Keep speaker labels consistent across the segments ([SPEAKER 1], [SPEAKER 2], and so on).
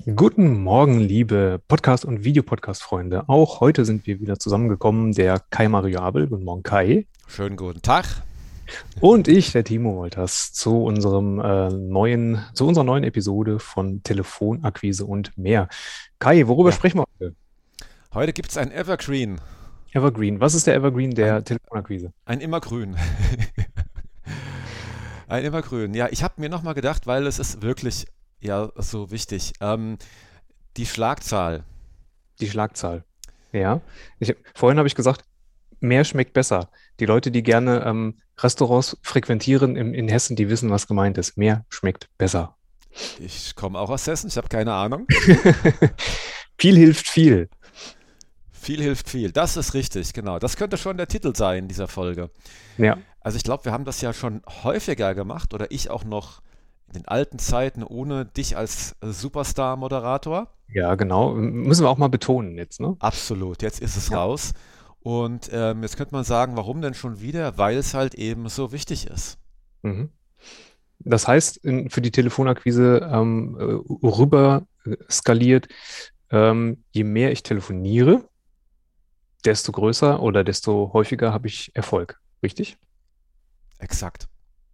[SPEAKER 1] Guten Morgen, liebe Podcast- und Videopodcast-Freunde. Auch heute sind wir wieder zusammengekommen, der Kai Mario Abel. Guten Morgen, Kai.
[SPEAKER 2] Schönen guten Tag.
[SPEAKER 1] Und ich, der Timo Wolters, zu unserer neuen Episode von Telefonakquise und mehr. Kai, worüber
[SPEAKER 2] Ja,
[SPEAKER 1] sprechen wir heute?
[SPEAKER 2] heute gibt es ein Evergreen,
[SPEAKER 1] Evergreen. Was ist der Evergreen
[SPEAKER 2] ein,
[SPEAKER 1] der Telefonakquise?
[SPEAKER 2] ein Immergrün. Ein Immergrün. Ja, ich habe mir nochmal gedacht, weil es ist wirklich ja so wichtig. Die Schlagzahl.
[SPEAKER 1] Die Schlagzahl. Ja. Vorhin habe ich gesagt, mehr schmeckt besser. Die Leute, die gerne Restaurants frequentieren in Hessen, die wissen, was gemeint ist. Mehr schmeckt besser.
[SPEAKER 2] Ich komme auch aus Hessen, ich habe keine Ahnung.
[SPEAKER 1] Viel hilft viel.
[SPEAKER 2] Viel hilft viel. Das ist richtig, genau. Das könnte schon der Titel sein dieser Folge.
[SPEAKER 1] Ja,
[SPEAKER 2] Also ich glaube, wir haben das ja schon häufiger gemacht oder ich auch noch in den alten Zeiten ohne dich als Superstar-Moderator.
[SPEAKER 1] ja, genau. Müssen wir auch mal betonen jetzt, ne?
[SPEAKER 2] Absolut, jetzt ist es
[SPEAKER 1] Ja.
[SPEAKER 2] raus. Und jetzt könnte man sagen, warum denn schon wieder? Weil es halt eben so wichtig ist.
[SPEAKER 1] Mhm. Das heißt, für die Telefonakquise rüber skaliert, je mehr ich telefoniere, desto größer oder desto häufiger habe ich Erfolg. Richtig?
[SPEAKER 2] Exakt.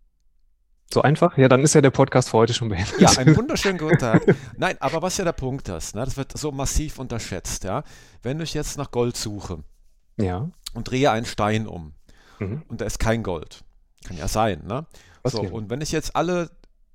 [SPEAKER 1] So einfach? Ja, dann ist ja der Podcast für heute schon
[SPEAKER 2] Ja,
[SPEAKER 1] beendet.
[SPEAKER 2] einen wunderschönen guten Tag. Nein, aber was ja der Punkt ist, ne, das wird so massiv unterschätzt, ja. Wenn ich jetzt nach Gold suche
[SPEAKER 1] Ja.
[SPEAKER 2] und drehe einen Stein um
[SPEAKER 1] Mhm.
[SPEAKER 2] und da ist kein Gold, kann ja sein, ne? So,
[SPEAKER 1] Passieren.
[SPEAKER 2] und wenn ich jetzt alle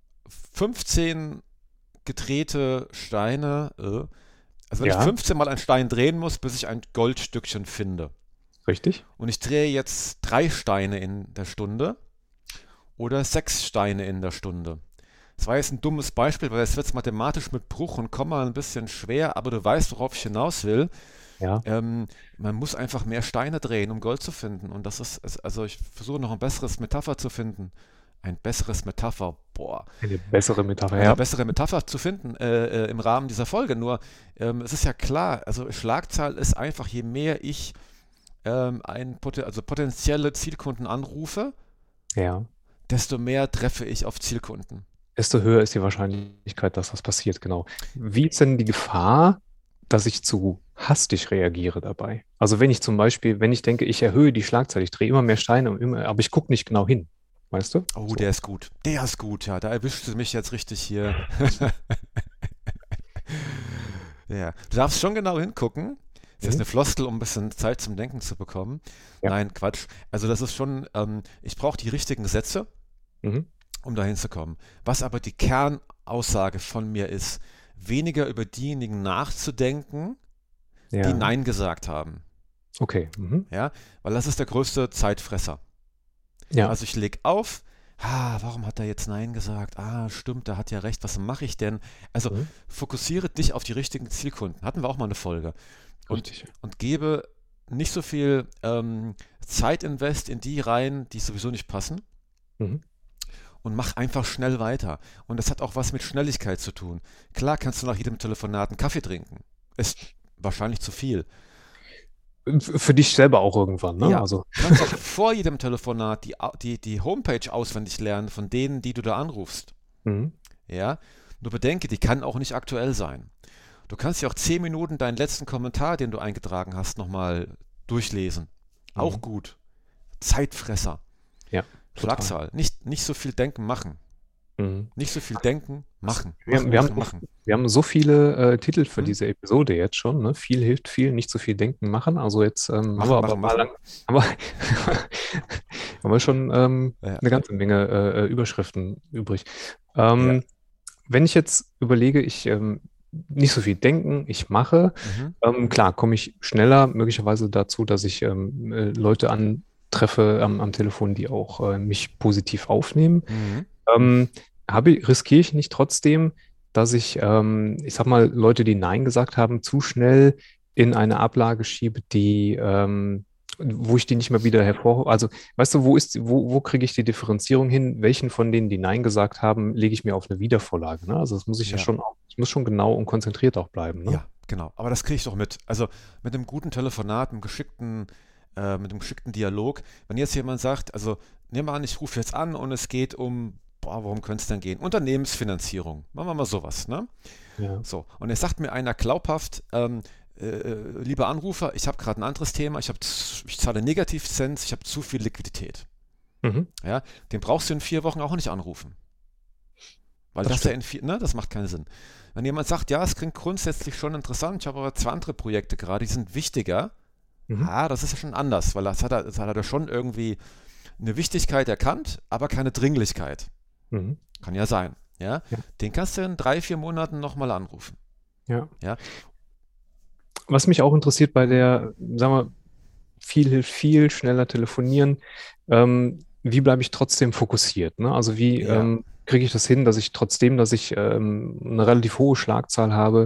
[SPEAKER 2] 15 gedrehte Steine, also wenn ich
[SPEAKER 1] Ja,
[SPEAKER 2] 15 Mal einen Stein drehen muss, bis ich ein Goldstückchen finde,
[SPEAKER 1] richtig.
[SPEAKER 2] und ich drehe jetzt 3 Steine in der Stunde oder 6 Steine in der Stunde. Das war jetzt ein dummes Beispiel, weil es wird mathematisch mit Bruch und Komma ein bisschen schwer, aber du weißt, worauf ich hinaus will.
[SPEAKER 1] Ja.
[SPEAKER 2] Man muss einfach mehr Steine drehen, um Gold zu finden. Und das also ich versuche noch ein besseres Metapher zu finden. Ein besseres Metapher, boah,
[SPEAKER 1] Eine bessere Metapher,
[SPEAKER 2] eine
[SPEAKER 1] ja.
[SPEAKER 2] bessere Metapher zu finden im Rahmen dieser Folge. Nur, es ist ja klar, also Schlagzahl ist einfach, je mehr ich also potenzielle Zielkunden anrufe,
[SPEAKER 1] Ja.
[SPEAKER 2] desto mehr treffe ich auf Zielkunden.
[SPEAKER 1] Desto höher ist die Wahrscheinlichkeit, dass das passiert, genau. Wie ist denn die Gefahr, dass ich zu hastig reagiere dabei? Also wenn ich zum Beispiel, wenn ich denke, ich erhöhe die Schlagzahl, ich drehe immer mehr Steine und immer, aber ich gucke nicht genau hin, weißt du?
[SPEAKER 2] Oh,
[SPEAKER 1] So.
[SPEAKER 2] der ist gut. Der ist gut, ja. Da erwischst du mich jetzt richtig hier. Ja. Du darfst schon genau hingucken. Das ist jetzt
[SPEAKER 1] Mhm.
[SPEAKER 2] eine Floskel, um ein bisschen Zeit zum Denken zu bekommen.
[SPEAKER 1] Ja.
[SPEAKER 2] Nein, Quatsch. Also das ist schon, ich brauche die richtigen Sätze,
[SPEAKER 1] Mhm.
[SPEAKER 2] um da hinzukommen. Was aber die Kernaussage von mir ist, weniger über diejenigen nachzudenken, die
[SPEAKER 1] Ja.
[SPEAKER 2] Nein gesagt haben.
[SPEAKER 1] Okay. Mhm.
[SPEAKER 2] Ja, weil das ist der größte Zeitfresser.
[SPEAKER 1] Ja.
[SPEAKER 2] Also ich leg auf, warum hat er jetzt Nein gesagt? Stimmt, der hat ja recht, was mache ich denn? Also
[SPEAKER 1] Mhm.
[SPEAKER 2] fokussiere dich auf die richtigen Zielkunden. Hatten wir auch mal eine Folge. Und,
[SPEAKER 1] Richtig.
[SPEAKER 2] und gebe nicht so viel Zeitinvest in die rein, die sowieso nicht passen.
[SPEAKER 1] Mhm.
[SPEAKER 2] Und mach einfach schnell weiter. Und das hat auch was mit Schnelligkeit zu tun. Klar kannst du nach jedem Telefonat einen Kaffee trinken. Ist wahrscheinlich zu viel.
[SPEAKER 1] Für dich selber auch irgendwann, ne?
[SPEAKER 2] Ja,
[SPEAKER 1] Also,
[SPEAKER 2] du kannst auch vor jedem Telefonat die Homepage auswendig lernen von denen, die du da anrufst.
[SPEAKER 1] mhm.
[SPEAKER 2] Ja, nur bedenke, die kann auch nicht aktuell sein. Du kannst ja auch 10 Minuten deinen letzten Kommentar, den du eingetragen hast, nochmal durchlesen. Auch
[SPEAKER 1] Mhm.
[SPEAKER 2] gut. Zeitfresser.
[SPEAKER 1] Ja, total.
[SPEAKER 2] Schlagzahl. Nicht so viel denken, machen.
[SPEAKER 1] Mhm.
[SPEAKER 2] Nicht so viel denken, machen.
[SPEAKER 1] Wir haben,
[SPEAKER 2] Machen,
[SPEAKER 1] wir haben,
[SPEAKER 2] machen, machen.
[SPEAKER 1] wir haben so viele Titel für
[SPEAKER 2] Hm?
[SPEAKER 1] diese Episode jetzt schon, ne? Viel hilft viel, nicht zu viel denken, machen. Also jetzt haben wir
[SPEAKER 2] Machen,
[SPEAKER 1] aber
[SPEAKER 2] machen,
[SPEAKER 1] mal
[SPEAKER 2] machen.
[SPEAKER 1] lang, haben wir, haben wir schon
[SPEAKER 2] Ja,
[SPEAKER 1] eine ganze Menge Überschriften übrig.
[SPEAKER 2] ja.
[SPEAKER 1] Ähm, wenn ich jetzt überlege, ich nicht so viel denken, ich mache,
[SPEAKER 2] Mhm.
[SPEAKER 1] klar, komme ich schneller möglicherweise dazu, dass ich Leute antreffe am Telefon, die auch mich positiv aufnehmen.
[SPEAKER 2] Mhm.
[SPEAKER 1] Ähm, riskiere ich nicht trotzdem, dass ich sag mal, Leute, die Nein gesagt haben, zu schnell in eine Ablage schiebe, wo ich die nicht mehr wieder also, weißt du, wo kriege ich die Differenzierung hin? Welchen von denen, die Nein gesagt haben, lege ich mir auf eine Wiedervorlage, ne? Also, das muss ich ja
[SPEAKER 2] Ja,
[SPEAKER 1] schon auch, ich muss schon genau und konzentriert auch bleiben, ne?
[SPEAKER 2] ja, genau. Aber das kriege ich doch mit. Also mit einem guten Telefonat, mit einem geschickten Dialog. Wenn jetzt jemand sagt, also nehmen wir an, ich rufe jetzt an und es geht um boah, worum könnte es denn gehen? Unternehmensfinanzierung, machen wir mal sowas, ne?
[SPEAKER 1] Ja.
[SPEAKER 2] So, und jetzt sagt mir einer glaubhaft, lieber Anrufer, ich habe gerade ein anderes Thema, ich zahle Negativzins, ich habe zu viel Liquidität.
[SPEAKER 1] Mhm.
[SPEAKER 2] Ja, den brauchst du in 4 Wochen auch nicht anrufen. Weil
[SPEAKER 1] Das
[SPEAKER 2] das ja
[SPEAKER 1] stimmt.
[SPEAKER 2] das macht keinen Sinn. Wenn jemand sagt, ja, es klingt grundsätzlich schon interessant, ich habe aber 2 andere Projekte gerade, die sind wichtiger,
[SPEAKER 1] Mhm.
[SPEAKER 2] das ist ja schon anders, weil das hat er schon irgendwie eine Wichtigkeit erkannt, aber keine Dringlichkeit.
[SPEAKER 1] Mhm.
[SPEAKER 2] Kann ja sein. Ja?
[SPEAKER 1] Ja.
[SPEAKER 2] Den kannst du in 3, 4 Monaten nochmal anrufen.
[SPEAKER 1] Ja.
[SPEAKER 2] Ja?
[SPEAKER 1] Was mich auch interessiert bei der, sagen wir, viel hilft viel, schneller telefonieren. Wie bleibe ich trotzdem fokussiert? Ne? Also wie
[SPEAKER 2] Ja.
[SPEAKER 1] kriege ich das hin, dass ich trotzdem, dass ich eine relativ hohe Schlagzahl habe,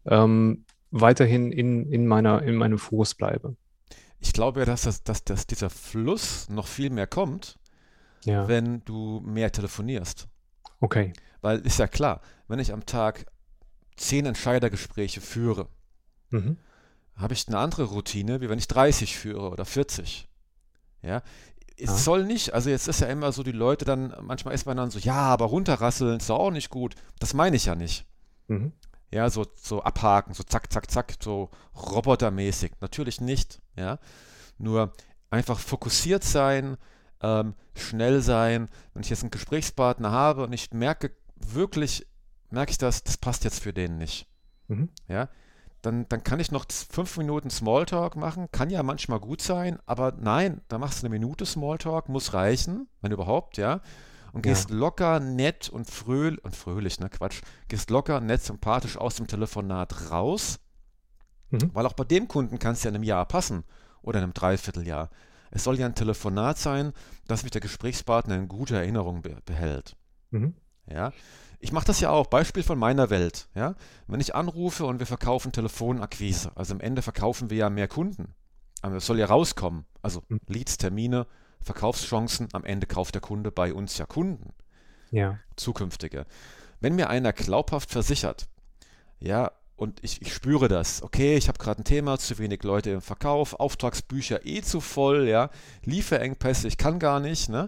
[SPEAKER 1] weiterhin in meinem Fokus bleibe?
[SPEAKER 2] Ich glaube ja, dass dieser Fluss noch viel mehr kommt,
[SPEAKER 1] Ja,
[SPEAKER 2] wenn du mehr telefonierst.
[SPEAKER 1] okay.
[SPEAKER 2] Weil ist ja klar, wenn ich am Tag 10 Entscheidergespräche führe,
[SPEAKER 1] Mhm.
[SPEAKER 2] habe ich eine andere Routine, wie wenn ich 30 führe oder 40. Ja, es
[SPEAKER 1] Ja.
[SPEAKER 2] soll nicht, also jetzt ist ja immer so, die Leute dann, manchmal ist man dann so, ja, aber runterrasseln ist doch auch nicht gut. Das meine ich ja nicht.
[SPEAKER 1] Mhm.
[SPEAKER 2] Ja, so abhaken, so zack, zack, zack, so robotermäßig. Natürlich nicht, ja. Nur einfach fokussiert sein, schnell sein. Wenn ich jetzt einen Gesprächspartner habe und ich merke ich das passt jetzt für den nicht.
[SPEAKER 1] Mhm.
[SPEAKER 2] Ja, dann kann ich noch 5 Minuten Smalltalk machen, kann ja manchmal gut sein, aber nein, da machst du eine Minute Smalltalk, muss reichen, wenn überhaupt, ja, und
[SPEAKER 1] Ja.
[SPEAKER 2] gehst locker, nett und fröhlich, ne, Quatsch, gehst locker, nett, sympathisch aus dem Telefonat raus,
[SPEAKER 1] Mhm.
[SPEAKER 2] weil auch bei dem Kunden kann es ja in einem Jahr passen oder in einem Dreivierteljahr. Es soll ja ein Telefonat sein, dass mich der Gesprächspartner in guter Erinnerung behält.
[SPEAKER 1] Mhm.
[SPEAKER 2] Ja, ich mache das ja auch, Beispiel von meiner Welt. Ja, wenn ich anrufe und wir verkaufen Telefonakquise, also am Ende verkaufen wir ja mehr Kunden. Aber es soll ja rauskommen, also
[SPEAKER 1] Mhm.
[SPEAKER 2] Leads, Termine, Verkaufschancen, am Ende kauft der Kunde bei uns ja Kunden,
[SPEAKER 1] Ja.
[SPEAKER 2] zukünftige. Wenn mir einer glaubhaft versichert, ja, und ich spüre das, okay, ich habe gerade ein Thema, zu wenig Leute im Verkauf, Auftragsbücher zu voll, ja, Lieferengpässe, ich kann gar nicht, ne?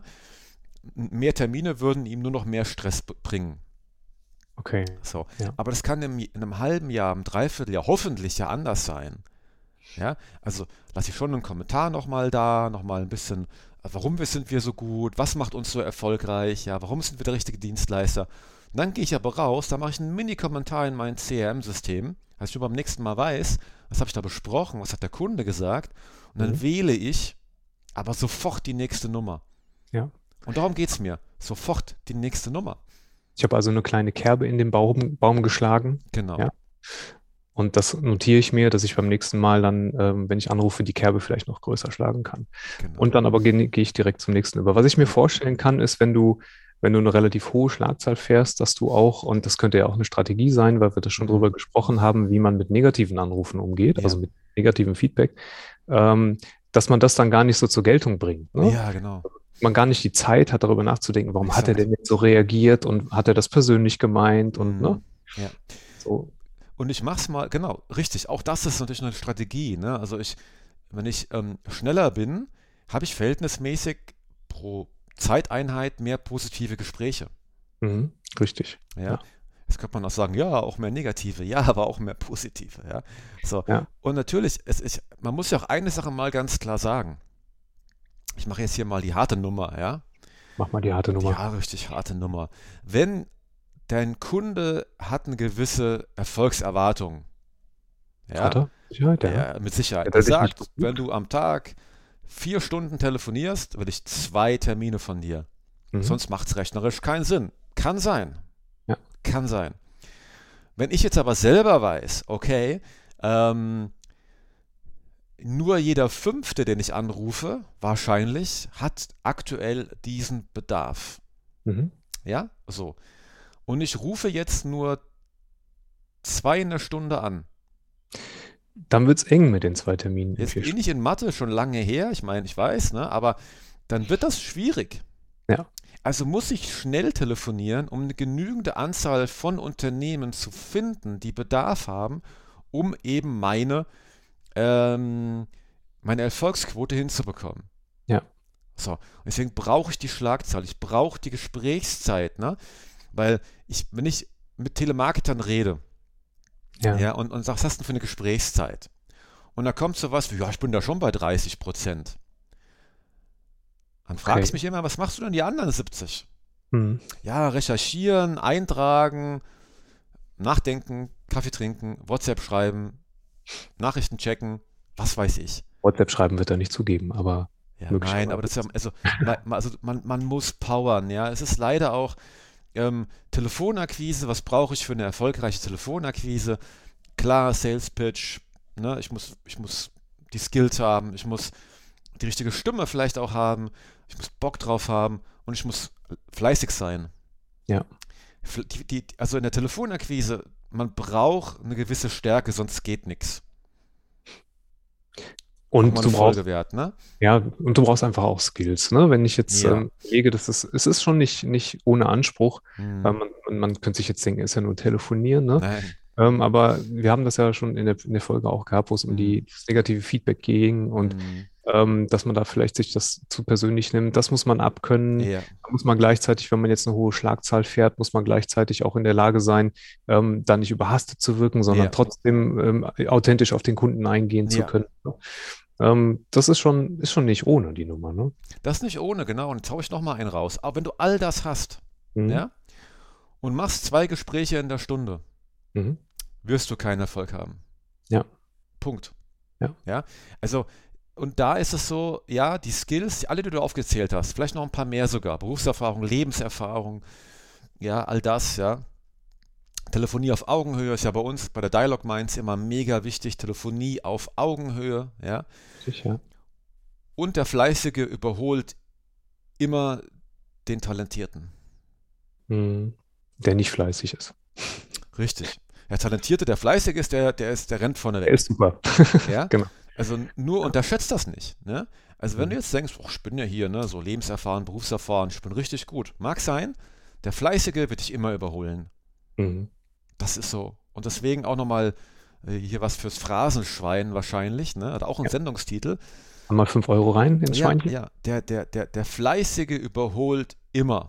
[SPEAKER 2] Mehr Termine würden ihm nur noch mehr Stress bringen.
[SPEAKER 1] Okay.
[SPEAKER 2] So.
[SPEAKER 1] Ja.
[SPEAKER 2] Aber das kann in einem halben Jahr, im Dreivierteljahr hoffentlich ja anders sein. Ja, also lasse ich schon einen Kommentar nochmal da, nochmal ein bisschen, warum sind wir so gut, was macht uns so erfolgreich, ja, warum sind wir der richtige Dienstleister. Und dann gehe ich aber raus, da mache ich einen Mini-Kommentar in mein CRM-System, dass ich schon beim nächsten Mal weiß, was habe ich da besprochen, was hat der Kunde gesagt, und dann
[SPEAKER 1] Mhm.
[SPEAKER 2] wähle ich aber sofort die nächste Nummer.
[SPEAKER 1] Ja.
[SPEAKER 2] Und darum geht es mir, sofort die nächste Nummer.
[SPEAKER 1] Ich habe also eine kleine Kerbe in den Baum geschlagen.
[SPEAKER 2] Genau,
[SPEAKER 1] Ja. Und das notiere ich mir, dass ich beim nächsten Mal dann, wenn ich anrufe, die Kerbe vielleicht noch größer schlagen kann. Und
[SPEAKER 2] genau.
[SPEAKER 1] dann aber gehe ich direkt zum nächsten über. Was ich mir vorstellen kann, ist, wenn du eine relativ hohe Schlagzahl fährst, dass du auch, und das könnte ja auch eine Strategie sein, weil wir das schon
[SPEAKER 2] Mhm.
[SPEAKER 1] drüber gesprochen haben, wie man mit negativen Anrufen umgeht,
[SPEAKER 2] Ja,
[SPEAKER 1] also mit negativem Feedback, ähm, dass man das dann gar nicht so zur Geltung bringt. Ne?
[SPEAKER 2] ja, genau.
[SPEAKER 1] Man gar nicht die Zeit hat, darüber nachzudenken, warum hat er
[SPEAKER 2] Exakt.
[SPEAKER 1] denn jetzt so reagiert und hat er das persönlich gemeint und ne?
[SPEAKER 2] Mhm. Ja.
[SPEAKER 1] So.
[SPEAKER 2] Und ich mach's mal, genau, richtig. Auch das ist natürlich eine Strategie. Ne? Also wenn ich schneller bin, habe ich verhältnismäßig pro Zeiteinheit mehr positive Gespräche.
[SPEAKER 1] Mhm. Richtig.
[SPEAKER 2] Ja.
[SPEAKER 1] Ja.
[SPEAKER 2] Jetzt könnte man auch sagen, ja, auch mehr negative, ja, aber auch mehr positive. Ja. So.
[SPEAKER 1] Ja.
[SPEAKER 2] Und natürlich, man muss ja auch eine Sache mal ganz klar sagen. Ich mache jetzt hier mal die harte Nummer, ja.
[SPEAKER 1] Mach mal die harte Nummer.
[SPEAKER 2] Ja, richtig harte Nummer. Wenn dein Kunde hat eine gewisse Erfolgserwartung,
[SPEAKER 1] Hat
[SPEAKER 2] ja,
[SPEAKER 1] er? Sicherheit, ja.
[SPEAKER 2] mit Sicherheit.
[SPEAKER 1] Hat
[SPEAKER 2] Der
[SPEAKER 1] er dich nicht
[SPEAKER 2] sagt, wenn
[SPEAKER 1] gebucht?
[SPEAKER 2] du am Tag 4 Stunden telefonierst, will ich 2 Termine von dir.
[SPEAKER 1] Mhm.
[SPEAKER 2] Sonst macht es rechnerisch keinen Sinn. Kann sein.
[SPEAKER 1] Ja.
[SPEAKER 2] Kann sein. Wenn ich jetzt aber selber weiß, okay, nur jeder Fünfte, den ich anrufe, wahrscheinlich hat aktuell diesen Bedarf.
[SPEAKER 1] Mhm.
[SPEAKER 2] Ja, so. Und ich rufe jetzt nur 2 in der Stunde an.
[SPEAKER 1] Dann wird es eng mit den 2 Terminen in
[SPEAKER 2] Jetzt
[SPEAKER 1] vier
[SPEAKER 2] bin ich
[SPEAKER 1] Stunden.
[SPEAKER 2] in Mathe schon lange her, ich meine, ich weiß, ne, aber dann wird das schwierig.
[SPEAKER 1] Ja.
[SPEAKER 2] Also muss ich schnell telefonieren, um eine genügende Anzahl von Unternehmen zu finden, die Bedarf haben, um eben meine Erfolgsquote hinzubekommen.
[SPEAKER 1] Ja.
[SPEAKER 2] So, und deswegen brauche ich die Schlagzahl, ich brauche die Gesprächszeit, ne? Weil wenn ich mit Telemarketern rede,
[SPEAKER 1] Ja,
[SPEAKER 2] ja, und sag, was hast du denn für eine Gesprächszeit? Und da kommt sowas wie, ja, ich bin da schon bei 30%. Dann fragst du
[SPEAKER 1] okay.
[SPEAKER 2] mich immer, was machst du denn die anderen 70?
[SPEAKER 1] Hm.
[SPEAKER 2] Ja, recherchieren, eintragen, nachdenken, Kaffee trinken, WhatsApp schreiben, Nachrichten checken, was weiß ich.
[SPEAKER 1] WhatsApp schreiben wird er nicht zugeben, aber
[SPEAKER 2] Ja, nein, aber
[SPEAKER 1] möglicherweise.
[SPEAKER 2] das ist ja, man muss powern, ja. Es ist leider auch Telefonakquise, was brauche ich für eine erfolgreiche Telefonakquise? Klar, Sales Pitch, ne? Ich muss die Skills haben, ich muss die richtige Stimme vielleicht auch haben, ich muss Bock drauf haben und ich muss fleißig sein.
[SPEAKER 1] Ja.
[SPEAKER 2] Also in der Telefonakquise, man braucht eine gewisse Stärke, sonst geht nichts. Nochmal
[SPEAKER 1] Und
[SPEAKER 2] eine
[SPEAKER 1] du brauchst,
[SPEAKER 2] Folge wert, ne?
[SPEAKER 1] ja, und du brauchst einfach auch Skills, ne? Wenn ich jetzt
[SPEAKER 2] Ja.
[SPEAKER 1] lege, es ist schon nicht ohne Anspruch, weil
[SPEAKER 2] Hm.
[SPEAKER 1] man könnte sich jetzt denken, ist ja nur telefonieren, ne?
[SPEAKER 2] Nein.
[SPEAKER 1] Aber wir haben das ja schon in der Folge auch gehabt, wo es um
[SPEAKER 2] Hm.
[SPEAKER 1] das negative Feedback ging und
[SPEAKER 2] Hm.
[SPEAKER 1] dass man da vielleicht sich das zu persönlich nimmt. Das muss man abkönnen.
[SPEAKER 2] Ja.
[SPEAKER 1] Da muss man gleichzeitig, wenn man jetzt eine hohe Schlagzahl fährt, muss man gleichzeitig auch in der Lage sein, da nicht überhastet zu wirken, sondern
[SPEAKER 2] Ja.
[SPEAKER 1] trotzdem authentisch auf den Kunden eingehen zu
[SPEAKER 2] Ja.
[SPEAKER 1] können. Ne? Das ist schon nicht ohne die Nummer, ne?
[SPEAKER 2] Das nicht ohne, genau. Und jetzt hau ich nochmal einen raus. Aber wenn du all das hast,
[SPEAKER 1] Mhm.
[SPEAKER 2] ja, und machst 2 Gespräche in der Stunde,
[SPEAKER 1] Mhm.
[SPEAKER 2] wirst du keinen Erfolg haben.
[SPEAKER 1] Ja,
[SPEAKER 2] Punkt.
[SPEAKER 1] ja.
[SPEAKER 2] Ja, also, und da ist es so, ja, die Skills, alle, die du aufgezählt hast, vielleicht noch ein paar mehr sogar, Berufserfahrung, Lebenserfahrung, ja, all das, ja. Telefonie auf Augenhöhe ist ja bei uns bei der Dialog Minds immer mega wichtig, Telefonie auf Augenhöhe, ja.
[SPEAKER 1] Sicher.
[SPEAKER 2] Und der Fleißige überholt immer den Talentierten.
[SPEAKER 1] Mhm. Der nicht fleißig ist.
[SPEAKER 2] Richtig. Der Talentierte, der Fleißige ist, der rennt vorne
[SPEAKER 1] Der
[SPEAKER 2] weg.
[SPEAKER 1] ist super.
[SPEAKER 2] Ja?
[SPEAKER 1] Genau.
[SPEAKER 2] Also nur
[SPEAKER 1] Ja.
[SPEAKER 2] unterschätzt das nicht. Ne? Also wenn du
[SPEAKER 1] Mhm.
[SPEAKER 2] jetzt denkst, oh, ich bin ja hier, ne, so lebenserfahren, berufserfahren, ich bin richtig gut. Mag sein, der Fleißige wird dich immer überholen.
[SPEAKER 1] Mhm.
[SPEAKER 2] Das ist so. Und deswegen auch nochmal hier was fürs Phrasenschwein wahrscheinlich, ne? Hat auch einen
[SPEAKER 1] Ja.
[SPEAKER 2] Sendungstitel.
[SPEAKER 1] Einmal 5 € rein ins
[SPEAKER 2] Ja,
[SPEAKER 1] Schweinchen.
[SPEAKER 2] ja, der Fleißige überholt immer.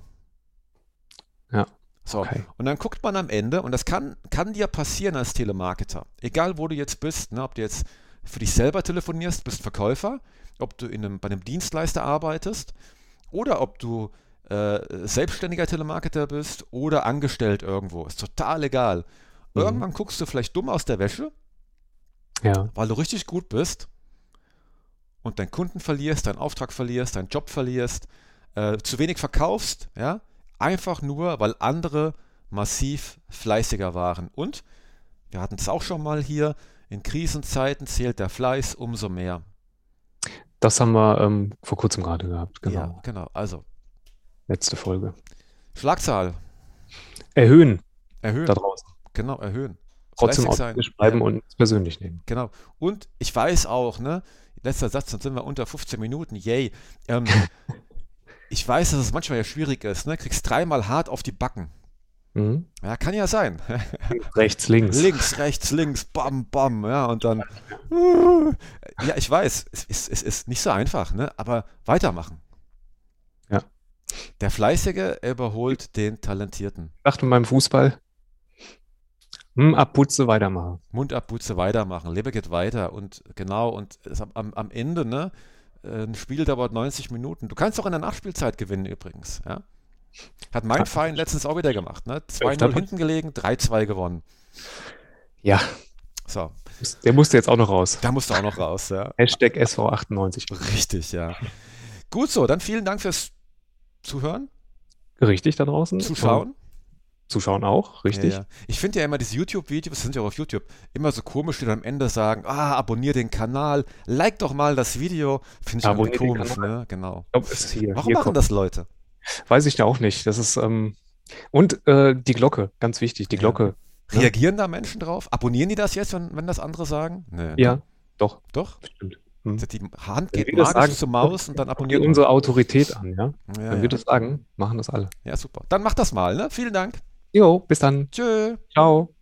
[SPEAKER 1] Ja,
[SPEAKER 2] So,
[SPEAKER 1] okay.
[SPEAKER 2] und dann guckt man am Ende, und das kann dir passieren als Telemarketer, egal wo du jetzt bist, ne, ob du jetzt für dich selber telefonierst, bist Verkäufer, ob du bei einem Dienstleister arbeitest oder ob du selbstständiger Telemarketer bist oder angestellt irgendwo, ist total egal.
[SPEAKER 1] Mhm.
[SPEAKER 2] Irgendwann guckst du vielleicht dumm aus der Wäsche,
[SPEAKER 1] Ja.
[SPEAKER 2] weil du richtig gut bist und deinen Kunden verlierst, deinen Auftrag verlierst, deinen Job verlierst, zu wenig verkaufst, ja, einfach nur, weil andere massiv fleißiger waren. Und wir hatten es auch schon mal hier, in Krisenzeiten zählt der Fleiß umso mehr.
[SPEAKER 1] Das haben wir vor kurzem gerade gehabt,
[SPEAKER 2] Ja,
[SPEAKER 1] genau.
[SPEAKER 2] genau. Also,
[SPEAKER 1] Letzte Folge.
[SPEAKER 2] Schlagzahl
[SPEAKER 1] Erhöhen da
[SPEAKER 2] erhöhen.
[SPEAKER 1] draußen.
[SPEAKER 2] Genau, erhöhen.
[SPEAKER 1] Trotzdem
[SPEAKER 2] Fleißig sein.
[SPEAKER 1] authentisch
[SPEAKER 2] Ja,
[SPEAKER 1] bleiben und es persönlich nehmen.
[SPEAKER 2] genau. Und ich weiß auch, ne, letzter Satz, dann sind wir unter 15 Minuten, yay. Ich weiß, dass es manchmal ja schwierig ist, ne? Kriegst 3-mal hart auf die Backen.
[SPEAKER 1] Mhm.
[SPEAKER 2] Ja, kann ja sein.
[SPEAKER 1] Rechts, links.
[SPEAKER 2] Links, rechts, links, bam, bam, ja, und dann, ja, ich weiß, es ist nicht so einfach, ne, aber weitermachen.
[SPEAKER 1] Ja.
[SPEAKER 2] Der Fleißige überholt den Talentierten.
[SPEAKER 1] Dachte beim Fußball, abputze, weitermachen.
[SPEAKER 2] Mund ab, Butze, weitermachen, Lebe geht weiter und genau, und am Ende, ne, ein Spiel dauert 90 Minuten. Du kannst auch in der Nachspielzeit gewinnen übrigens, ja. Hat mein
[SPEAKER 1] Ah,
[SPEAKER 2] Verein letztens auch wieder gemacht, ne,
[SPEAKER 1] öfter
[SPEAKER 2] 2-0 hinten gelegen, 3-2 gewonnen.
[SPEAKER 1] Ja,
[SPEAKER 2] So,
[SPEAKER 1] der musste jetzt auch noch raus.
[SPEAKER 2] da musst du auch noch raus, ja.
[SPEAKER 1] Hashtag SV98.
[SPEAKER 2] Richtig, ja. Gut so, dann vielen Dank fürs Zuhören,
[SPEAKER 1] Richtig da draußen.
[SPEAKER 2] Zuschauen.
[SPEAKER 1] Zuschauen auch,
[SPEAKER 2] Ja,
[SPEAKER 1] richtig.
[SPEAKER 2] ja. Ich finde ja immer diese YouTube-Videos, sind ja auch auf YouTube, immer so komisch, die dann am Ende sagen, abonnier den Kanal, like doch mal das Video. Finde ich irgendwie
[SPEAKER 1] Abonniert den
[SPEAKER 2] komisch,
[SPEAKER 1] Kanal.
[SPEAKER 2] ne? Genau.
[SPEAKER 1] Ich glaube, es ist hier.
[SPEAKER 2] Warum
[SPEAKER 1] Hier
[SPEAKER 2] machen
[SPEAKER 1] kommt.
[SPEAKER 2] das Leute?
[SPEAKER 1] Weiß ich ja auch nicht. Das ist, und die Glocke, ganz wichtig, die
[SPEAKER 2] Ja.
[SPEAKER 1] Glocke. Ne?
[SPEAKER 2] Reagieren da Menschen drauf? Abonnieren die das jetzt, wenn das andere sagen? Nee, ne?
[SPEAKER 1] Ja, doch,
[SPEAKER 2] Doch?
[SPEAKER 1] bestimmt. Hm.
[SPEAKER 2] Die Hand
[SPEAKER 1] Wenn
[SPEAKER 2] geht
[SPEAKER 1] wir das
[SPEAKER 2] magisch
[SPEAKER 1] sagen,
[SPEAKER 2] zur Maus und dann
[SPEAKER 1] geht
[SPEAKER 2] abonniert man.
[SPEAKER 1] unsere Autorität an, ja?
[SPEAKER 2] Ja,
[SPEAKER 1] Wenn
[SPEAKER 2] ja.
[SPEAKER 1] wir das sagen, machen das alle.
[SPEAKER 2] Ja, super. Dann mach das mal, ne? Vielen Dank.
[SPEAKER 1] Jo, bis dann.
[SPEAKER 2] Tschö.
[SPEAKER 1] Ciao.